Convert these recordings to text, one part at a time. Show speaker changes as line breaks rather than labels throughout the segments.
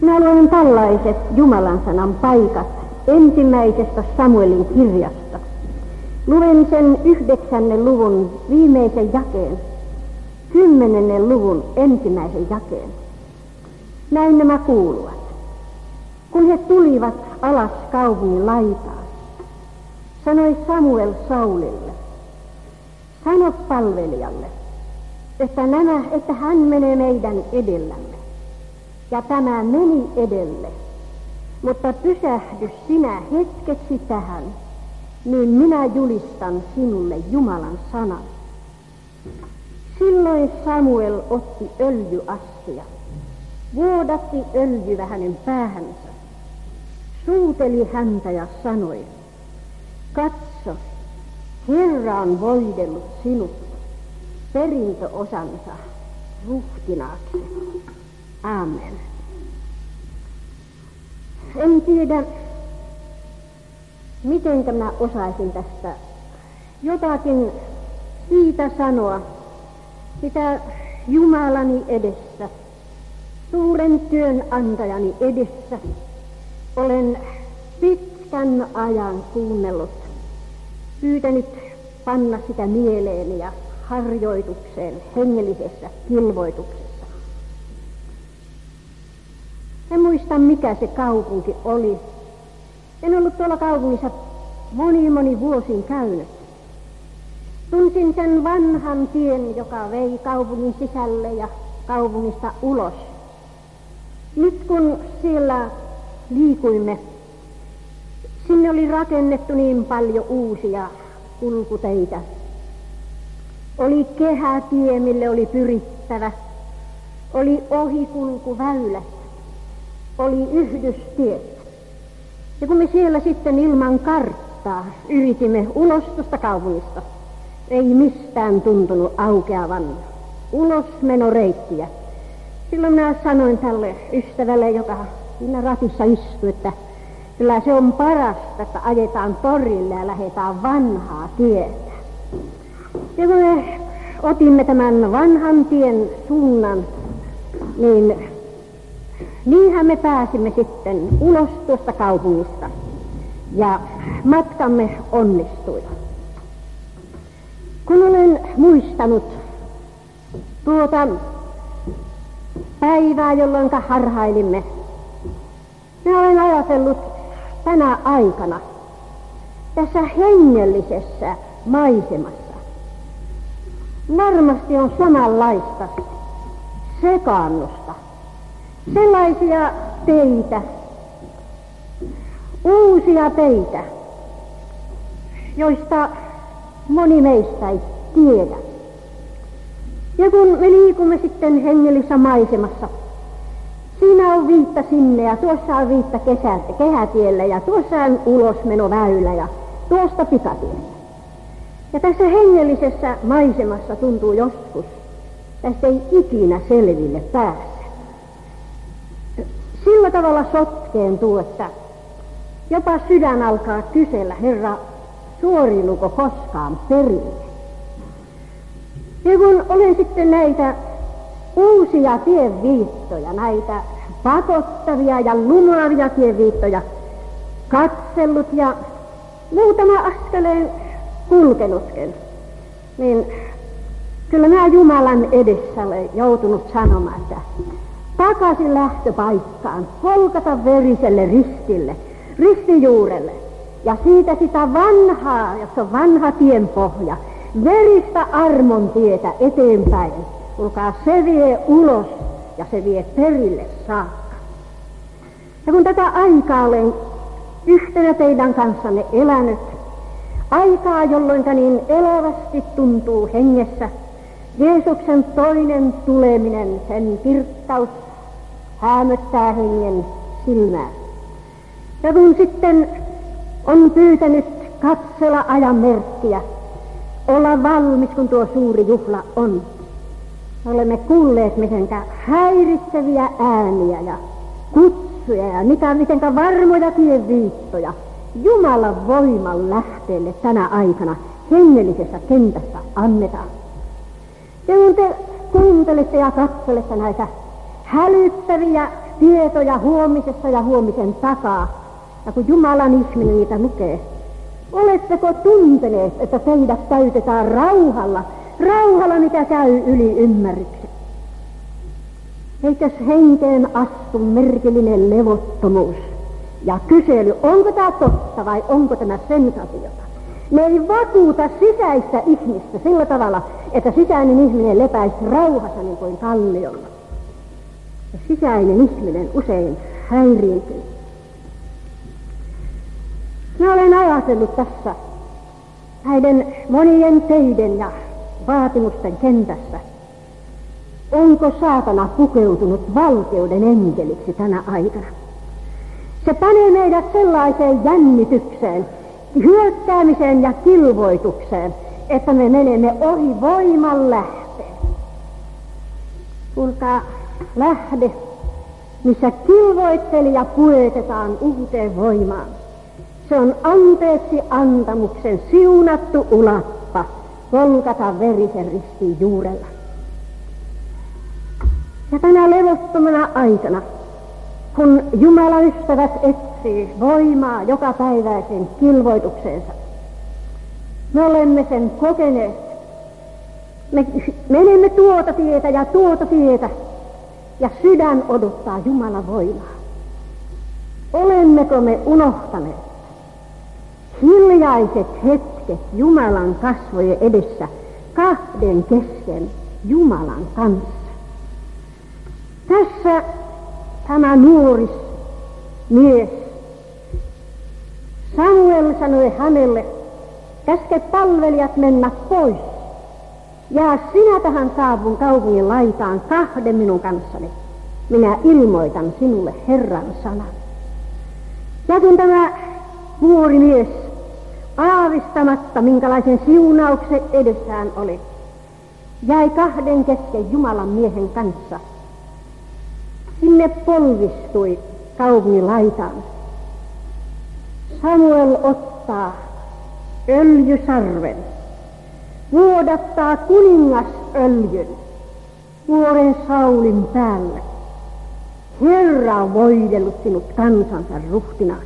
Minä luen tällaiset Jumalan sanan paikat ensimmäisestä Samuelin kirjasta. Luen sen 9. luvun viimeisen jakeen, 10. luvun ensimmäisen jakeen. Näin nämä kuuluvat. Kun he tulivat alas kaupungin laitaan, sanoi Samuel Saulille, sano palvelijalle, että hän menee meidän edellämme. Ja tämä meni edelle, mutta pysähdy sinä hetkeksi tähän, niin minä julistan sinulle Jumalan sanan. Silloin Samuel otti öljyastia, vuodatti öljyä hänen päähänsä, suuteli häntä ja sanoi, katso, Herra on voidellut sinut perintöosansa ruhtinaaksi. Aamen. En tiedä, miten minä osaisin tästä jotakin siitä sanoa, mitä Jumalani edessä, suuren työnantajani edessä, olen pitkän ajan kuunnellut, pyytänyt panna sitä mieleeni ja harjoitukseen hengellisessä kilvoituksessa. En muista, mikä se kaupunki oli. En ollut tuolla kaupungissa moni vuosin käynyt. Tunsin sen vanhan tien, joka vei kaupungin sisälle ja kaupungista ulos. Nyt kun siellä liikuimme, sinne oli rakennettu niin paljon uusia kulkuteitä. Oli kehätie, mille oli pyrittävä. Oli ohikulkuväylät. Oli yhdystiet. Ja kun me siellä sitten ilman karttaa yritimme ulos tuosta kaupungista, ei mistään tuntunut aukeavan ulosmenoreittiä. Silloin minä sanoin tälle ystävälle, joka siinä ratissa istui, että kyllä se on parasta, että ajetaan torille ja lähdetään vanhaa tietä. Ja kun me otimme tämän vanhan tien suunnan, niin niinhän me pääsimme sitten ulos tuosta kaupungista ja matkamme onnistui. Kun olen muistanut tuota päivää, jolloin harhailimme, minä olen ajatellut tänä aikana tässä hengellisessä maisemassa. Varmasti on samanlaista sekaannusta. Sellaisia teitä, uusia teitä, joista moni meistä ei tiedä. Ja kun me liikumme sitten hengellisessä maisemassa, siinä on viitta sinne ja tuossa on viitta kehätielle ja tuossa on ulosmenoväylä ja tuosta pikatielle. Ja tässä hengellisessä maisemassa tuntuu joskus, tästä ei ikinä selville pääse. Sillä tavalla sotkeentuu, että jopa sydän alkaa kysellä, Herra, suoriuduko koskaan perille? Ja kun olen sitten näitä uusia tienviittoja, näitä pakottavia ja lumoavia tienviittoja katsellut ja muutama askeleen kulkenutkin, niin kyllä minä Jumalan edessä olen joutunut sanomaan, että takaisin lähtöpaikkaan, holkata veriselle ristille, ristijuurelle ja siitä sitä vanhaa, jossa on vanha tienpohja, veristä armon tietä eteenpäin. Kuulkaa, se vie ulos ja se vie perille saakka. Ja kun tätä aikaa olen yhtenä teidän kanssanne elänyt, aikaa jolloin niin elävästi tuntuu hengessä Jeesuksen toinen tuleminen, sen kirkkaus häämöttää hengen silmää. Ja kun sitten on pyytänyt katsella ajan merkkiä, olla valmis, kun tuo suuri juhla on. Olemme kuulleet mitenkä häiritseviä ääniä ja kutsuja ja mitenkä varmoja tienviittoja Jumalan voiman lähteelle tänä aikana hengellisessä kentässä annetaan. Ja kun te kuuntelette ja katselette näitä hälyttäviä tietoja huomisessa ja huomisen takaa. Ja kun Jumalan ihminen niitä lukee, oletteko tunteneet, että teidät täytetään rauhalla, mikä käy yli ymmärryksen? Eikös henkeen astu merkillinen levottomuus ja kysely, onko tämä totta vai onko tämä sensatiota? Ne ei vakuuta sisäistä ihmistä sillä tavalla, että sisäinen ihminen lepäisi rauhassa niin kuin kalliolla. Ja sisäinen ihminen usein häiriintyy. Mä olen ajatellut tässä näiden monien teiden ja vaatimusten kentässä, onko saatana pukeutunut valkeuden enkeliksi tänä aikana. Se panee meidät sellaiseen jännitykseen, hyökkäämiseen ja kilvoitukseen, että me menemme ohi voiman lähteen. Kuulkaa, lähde, missä kilvoittelija puetetaan uuteen voimaan. Se on anteeksi antamuksen siunattu ulappa Golgatan verisen ristin juurella. Ja tänä levottomana aikana, kun Jumalan ystävät etsii voimaa jokapäiväisen kilvoitukseensa, me olemme sen kokeneet. Me menemme tuota tietä ja sydän odottaa Jumalan voimaa. Olemmeko me unohtaneet hiljaiset hetket Jumalan kasvojen edessä kahden kesken Jumalan kanssa? Tässä tämä nuoris mies Samuel sanoi hänelle, käske palvelijat mennä pois. Jää sinä tähän kaupungin laitaan kahden minun kanssani. Minä ilmoitan sinulle Herran sanan. Ja kun tämä nuori mies aavistamatta, minkälaisen siunauksen edessään oli, jäi kahden kesken Jumalan miehen kanssa. Sinne polvistui kaupungin laitaan. Samuel ottaa öljysarven, vuodattaa kuningasöljyn nuoren Saulin päälle. Herra on voidellut sinut kansansa ruhtinaaksi.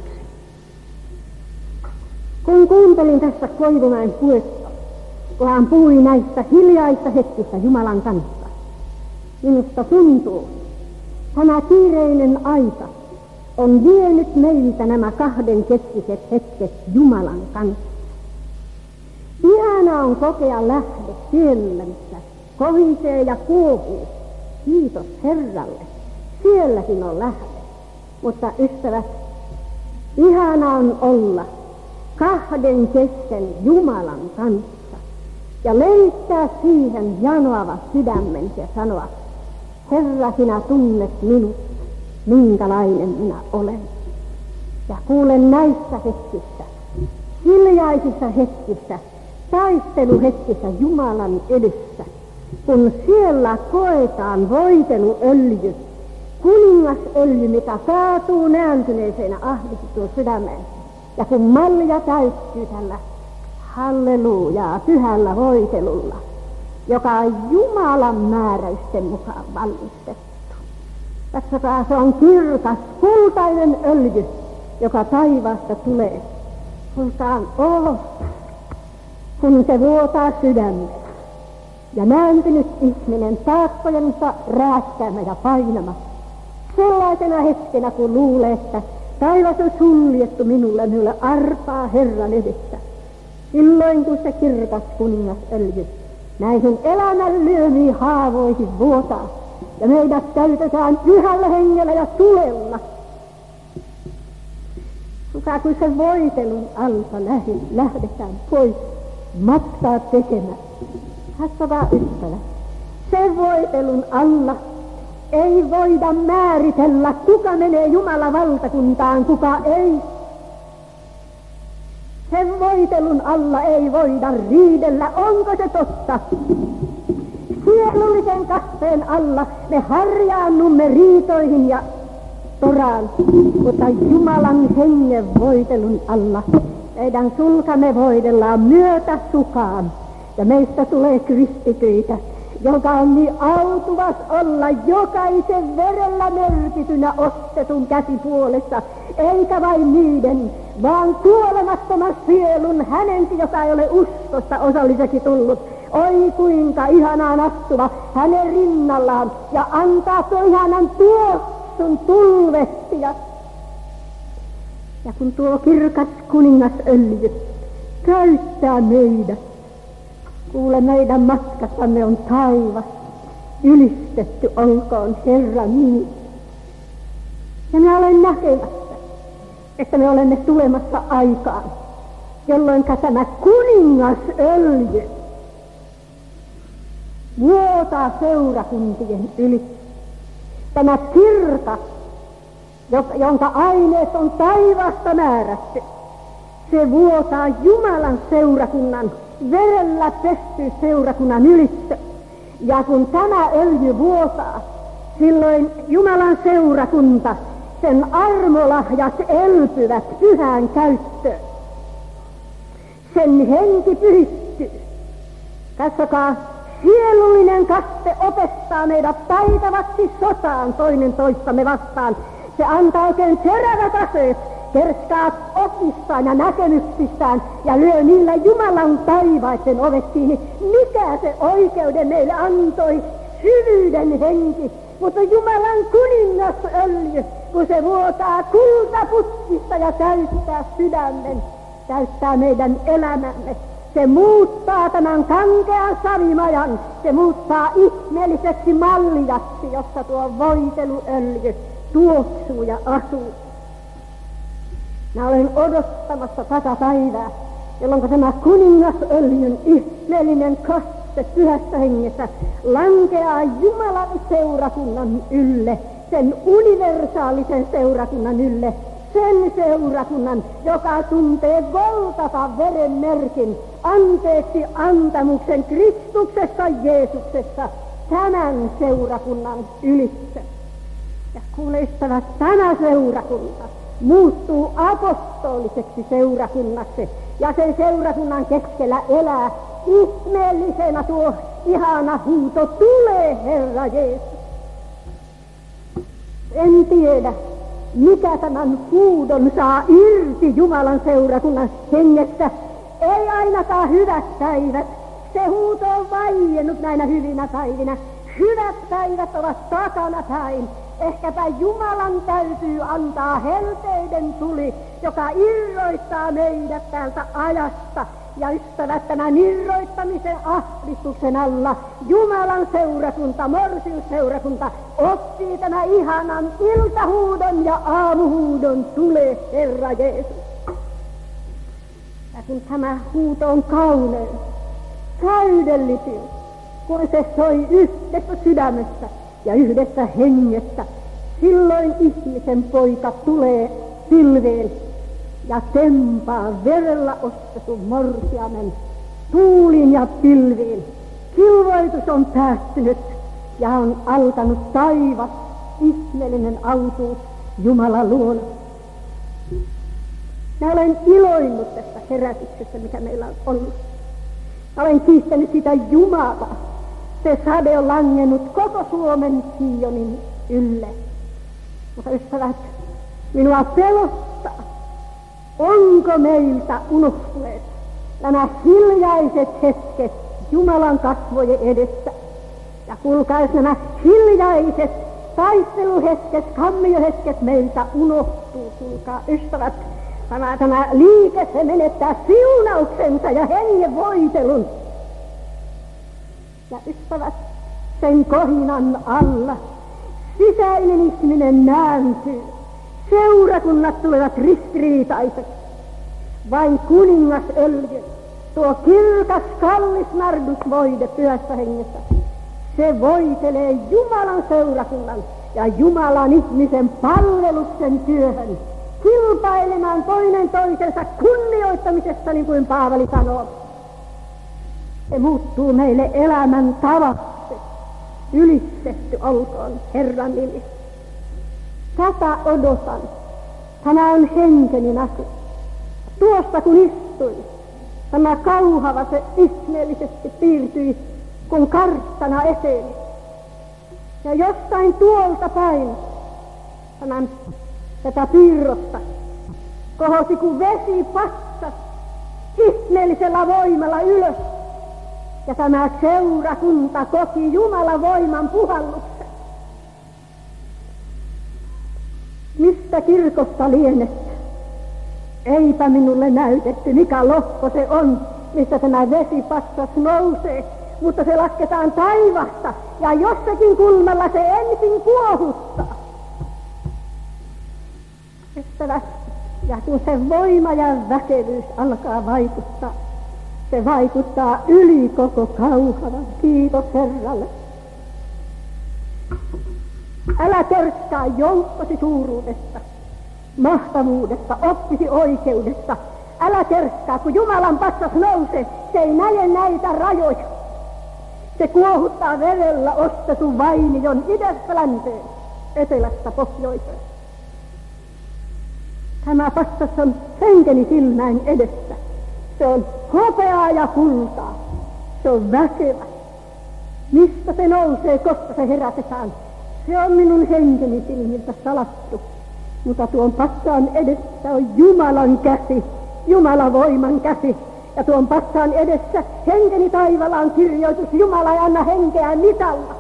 Kun kuuntelin tässä Koivumäen puhetta, kun hän puhui näistä hiljaista hetkistä Jumalan kanssa, minusta tuntuu, tämä kiireinen aika on vienyt meiltä nämä kahden keskiset hetket Jumalan kanssa. Ihana on kokea lähde siellä, missä kohisee ja kuohuu. Kiitos Herralle. Sielläkin on lähde. Mutta ystävät, ihana on olla kahden kesken Jumalan kanssa ja levittää siihen janoava sydämen ja sanoa, Herra, sinä tunnet minut, minkälainen minä olen. Ja kuulen näissä hetkissä, hiljaisissa hetkissä, taisteluhetkissä Jumalan edessä, kun siellä koetaan voiteluöljy, kuningasöljy, mikä kaatuu nääntyneeseen ahdistettuun sydämeen. Ja kun malja täyttyy tällä hallelujaa pyhällä voitelulla, joka on Jumalan määräysten mukaan valmistettu. Katsokaa, se on kirkas, kultainen öljy, joka taivaasta tulee. Kuultaan, kun se vuotaa sydämeen. Ja nääntynyt ihminen taakkojensa rääkkäämä ja painama. Sellaisena hetkenä, kun luulee, että taivas on suljettu minulle arpaa Herran edessä. Silloin, kun se kirkas kuningasöljy näihin elämän lyömiin haavoihin vuotaa, ja meidät täytetään pyhällä hengellä ja tulella. Kun se voitelun alta lähdetään pois matkaa tekemään. Katsokaa ystävä, sen voitelun alla ei voida määritellä, kuka menee Jumalan valtakuntaan, kuka ei. Sen voitelun alla ei voida riidellä, onko se totta? Sielullisen kasteen alla me harjaannumme riitoihin ja toraan, mutta Jumalan hengen voitelun alla meidän sulkamme voidellaan myötä sukaan. Ja meistä tulee kristityitä, joka on niin autuvas olla jokaisen verellä merkitynä ostetun käsipuolessa, eikä vain niiden, vaan kuolemattoman sielun hänenkin, joka ei ole uskosta osalliseksi tullut. Oi kuinka ihanaan astuva hänen rinnallaan ja antaa tuo ihanan tuoksun tulvehtia. Ja kun tuo kirkas kuningasöljy käyttää meidät, kuule, meidän matkassamme on taivas, ylistetty olkoon Herran nimi. Ja minä olen näkemässä, että me olemme tulemassa aikaan, jolloin tämä kuningasöljy vuotaa seurakuntien yli. Tämä kirkas, jonka aineet on taivaasta määrätty, se vuotaa Jumalan seurakunnan, verellä pesty seurakunnan ylitse. Ja kun tämä öljy vuotaa, silloin Jumalan seurakunta, sen armolahjat elpyvät pyhään käyttöön. Sen henki pyhittyy. Katsokaa, sielullinen kaste opettaa meidät taitavaksi sotaan toinen toistamme vastaan. Se antaa oikein terävät aseet, kerskaat opissaan ja näkemyksistään ja lyö niillä Jumalan taivaiden ovet kiinni. Mikä se oikeuden meille antoi? Syvyyden henki. Mutta Jumalan kuningasöljy, kun se vuotaa kultaputkista ja täyttää sydämen, täyttää meidän elämämme. Se muuttaa tämän kankean savimajan, se muuttaa ihmeelliseksi malliaksi, jossa tuo voiteluöljy tuoksuu ja asuu. Mä olen odottamassa tätä päivää, jolloin tämä kuningasöljyn ihmeellinen kaste pyhässä hengessä lankeaa Jumalan seurakunnan ylle, sen universaalisen seurakunnan ylle, sen seurakunnan, joka tuntee Golgatan veren merkin, anteeksi antamuksen Kristuksessa Jeesuksessa, tämän seurakunnan ylitse. Ja kuule ystävät, tämä seurakunta muuttuu apostoliseksi seurakunnaksi, ja sen seurakunnan keskellä elää ihmeellisenä tuo ihana huuto, tule Herra Jeesus. En tiedä, mikä tämän huudon saa irti Jumalan seurakunnan hengestä. Ei ainakaan hyvät päivät. Se huuto on vaiennut näinä hyvinä päivinä. Hyvät päivät ovat takana päin. Ehkäpä Jumalan täytyy antaa helteiden tuli, joka irroittaa meidät täältä ajasta. Ja ystävät, tämän irroittamisen ahdistuksen alla Jumalan seurakunta, morsiusseurakunta, oppii tämän ihanan iltahuudon ja aamuhuudon, tule Herra Jeesus. Ja kun tämä huuto on kaunein, täydellinen, kun se soi yhdessä sydämessä ja yhdessä hengessä, silloin ihmisen poika tulee pilveen ja tempaa verellä ostetun morsiamen tuulin ja pilviin. Kilvoitus on päättynyt ja on alkanut taivas, ihmeellinen autuus Jumalan luona. Mä olen iloinnut tästä herätyksestä, mikä meillä on ollut. Mä olen kiittänyt sitä Jumalaa. Se sade on langennut koko Suomen Sionin ylle. Mutta ystävät, minua pelottaa. Onko meiltä unohtuneet nämä hiljaiset hetket Jumalan kasvojen edessä? Ja kuulkaas, nämä hiljaiset taisteluhetket, kammiohetket meiltä unohtuu. Kuulkaa ystävät, tämä liike, se menettää siunauksensa ja hengen voitelun. Ja ystävät, sen kohinan alla sisäinen ihminen nääntyy. Seurakunnat tulevat ristiriitaiset. Vain kuningasöljy, tuo kirkas kallis nardusvoide pyhässä hengessä, se voitelee Jumalan seurakunnan ja Jumalan ihmisen palveluksen työhön, kilpailemaan toinen toisensa kunnioittamisesta, niin kuin Paavali sanoo. Se muuttuu meille elämän tavaksi. Ylistetty olkoon Herran nimi. Tätä odotan. Tämä on henkeni näky. Tuosta kun istuin, tämä kauhava se ihmeellisesti piirtyi kun karstana eteni. Ja jostain tuolta päin tätä piirrosta kohosi kun vesi patsas ihmeellisellä voimalla ylös. Ja tämä seurakunta koki Jumalan voiman puhalluksen. Mistä kirkosta lienette? Eipä minulle näytetty, mikä lohko se on, mistä tämä vesipatsas nousee, mutta se lasketaan taivasta ja jossakin kulmalla se ensin kuohuttaa. Ystävät, ja kun se voima ja väkevyys alkaa vaikuttaa, se vaikuttaa yli koko Kauhavan. Kiitos Herralle. Älä törskaa joukkosi suuruudesta, mahtavuudesta, oppisi oikeudesta. Älä törskaa, kun Jumalan patsas nousee, se ei näe näitä rajoja. Se kuohuttaa vedellä ostetun vainion idästä länteen, etelästä pohjoiseen. Tämä patsas on henkeni silmäin edessä. Se on hopeaa ja kultaa. Se on väkevä. Mistä se nousee, koska se herätetään? Se on minun henkeni silmiltä salattu. Mutta tuon patsaan edessä on Jumalan käsi, Jumalan voiman käsi. Ja tuon patsaan edessä henkeni taivaalla on kirjoitus, Jumala ei anna henkeä mitalla.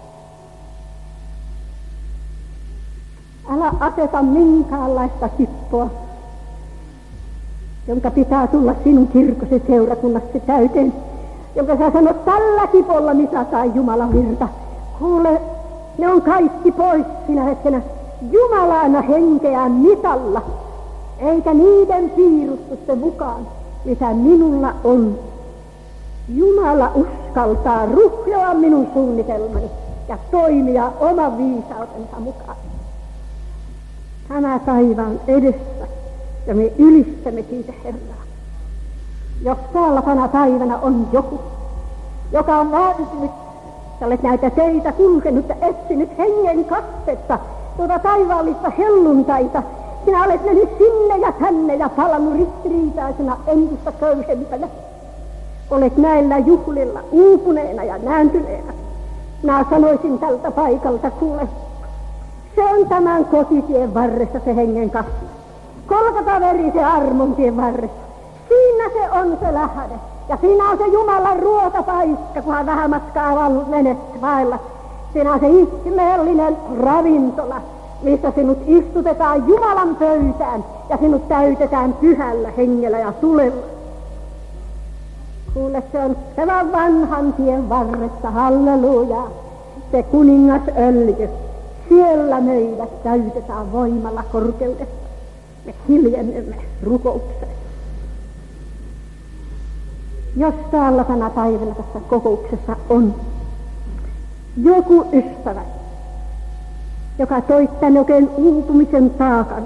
Älä aseta minkäänlaista kippoa, jonka pitää tulla sinun kirkosi seurakunnassa täyteen, jonka sä sanot tällä kipolla misataan Jumalan virta. Kuule, ne on kaikki pois sinä hetkenä. Jumala aina henkeä mitalla, eikä niiden piirustusten mukaan, mitä minulla on. Jumala uskaltaa ruhjoa minun suunnitelmani ja toimia oman viisautensa mukaan. Tämä taivaan edessä, ja me ylistämme siitä Herraa. Jos täällä tänä päivänä on joku, joka on vääntynyt, sä olet näitä teitä kulkenut ja etsinyt hengen kastetta, tuota taivaallista helluntaita, sinä olet mennyt sinne ja tänne ja palannut ristiriitaisena entistä köyhempänä. Olet näillä juhlilla uupuneena ja nääntyneenä. Minä sanoisin tältä paikalta, kuule, se on tämän kotitien varressa se hengen kasvu. Kolkataveri se armontien varressa. Siinä se on se lähde. Ja siinä on se Jumalan ruokapaikka, kunhan vähän matkaa menet vailla. Siinä on se ihmeellinen ravintola, missä sinut istutetaan Jumalan pöytään ja sinut täytetään pyhällä hengellä ja tulella. Kuule, se on tämän vanhan tien varressa, halleluja, se kuningasöljy. Siellä meidät täytetään voimalla korkeudesta. Me hiljennemme rukoukseen. Jos täällä tänä päivänä tässä kokouksessa on joku ystävä, joka toi tänne oikein uupumisen taakan,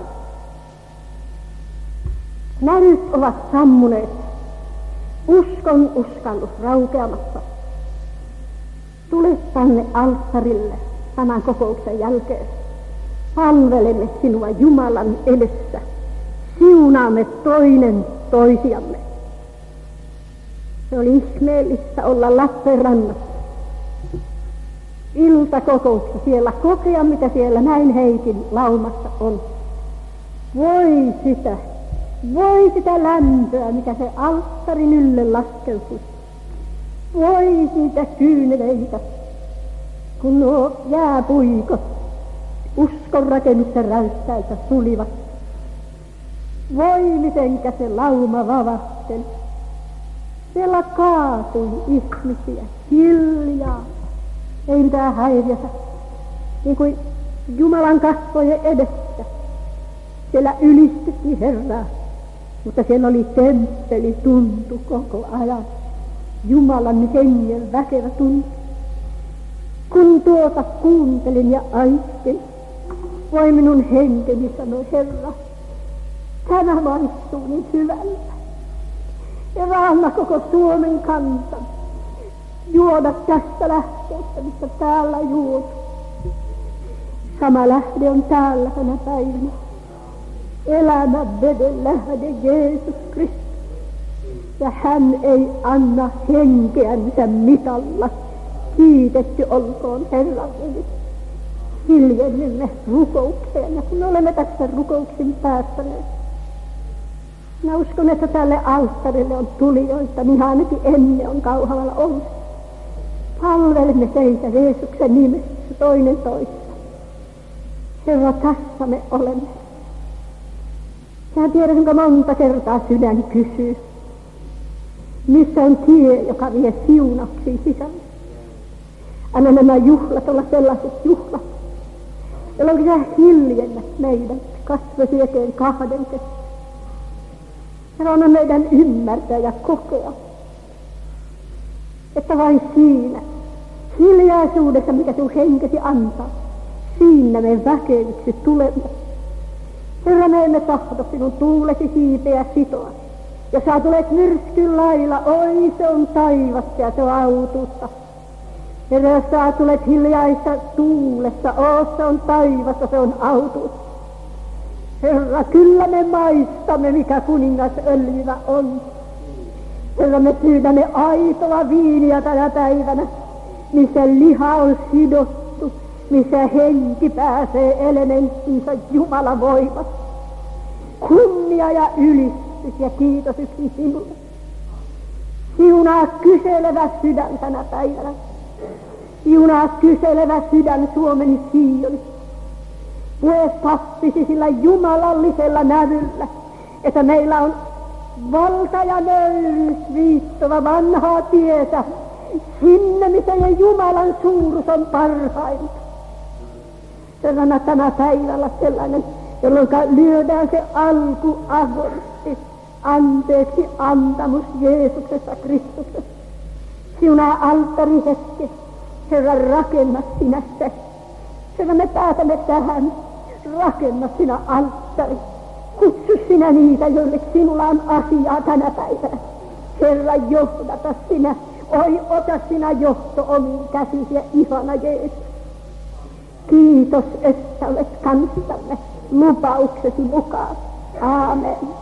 näryt ovat sammuneet, uskon uskallus raukeamassa. Tule tänne alttarille tämän kokouksen jälkeen. Palvelemme sinua Jumalan edessä. Siunaamme toinen toisiamme. Se oli ihmeellistä olla Lappeenrannassa. Iltakokouksessa siellä kokea, mitä siellä näin heikin laumassa on. Voi sitä lämpöä, mikä se alttarin ylle laskeutui. Voi siitä kyyneleitä, kun nuo jääpuikot uskonrakennuksen räystäiltä tulivat. Voi mitenkä se lauma vavahteli. Siellä kaatui ihmisiä hiljaa, ei mitään häiriötä, niin kuin Jumalan kasvojen edessä. Siellä ylistettiin Herraa, mutta siellä oli temppeli tuntu koko ajan. Jumalan hengen väkevä tuntu. Kun tuota kuuntelin ja aistin, voi minun henkeni sanoi Herra, tämä maistuu niin hyvällä. Ja anna koko Suomen kansan juoda tästä lähteestä, mistä täällä juotu. Sama lähde on täällä tänä päivänä. Elämän veden lähde Jeesus Kristus. Ja hän ei anna henkeänsä mitalla. Kiitetty olkoon Herran nimi. Hiljennymme rukoukseen, ja kun olemme tässä rukouksin päättäneet. Minä uskon, että tälle alttarille on tulijoita, niin ainakin ennen on Kauhavalla ollut. Palvelemme teitä Jeesuksen nimessä toinen toista. Herra, tässä me olemme. Mä tiedän, kuinka monta kertaa sydän kysyy, missä on tie, joka vie siunauksiin sisälle. Anna nämä juhlat olla sellaiset juhlat, jolloin sä hiljennät meidän kasvosi eteen kahden kesken. Herra, anna meidän ymmärtää ja kokea, että vain siinä hiljaisuudessa, mikä sun henkesi antaa, siinä me väkeviksi tulemme. Herra, me emme tahdo sinun tuulesi hiipeä sitoa. Ja sä tulet myrskyn lailla, oi se on taivasta ja se on autuutta. Herra, jos sä tulet hiljaista tuulessa, se on taivasta, se on autuutta. Herra, kyllä me maistamme, mikä kuningas öljyvä on. Herra, me pyydämme aitoa viiniä tänä päivänä, missä liha on sidottu, missä henki pääsee elementtinsä Jumalan voimat. Kunnia ja ylistys ja kiitos yksin sinulle. Siunaa kyselevä sydän tänä päivänä. Siunaa kyselevä sydän Suomeni Siionissa. Pue pappisi sillä jumalallisella nävyllä, että meillä on valta ja nöyryys viittova vanhaa tietä sinne, missä Jumalan suuruus on parhainta. Sellainen tänä päivällä sellainen, jolloin lyödään se alkuabortti, anteeksi antamus Jeesuksessa Kristuksessa. Siunaa alttarihetki, Herra, rakenna sinä se. Herra, me päätämme tähän, rakenna sinä alttari. Kutsu sinä niitä, joille sinulla on asiaa tänä päivänä. Herra, johdata sinä. Oi, ota sinä johto omiin käsisi ja ihana Jeesus. Kiitos, että olet kanssamme lupauksesi mukaan. Aamen.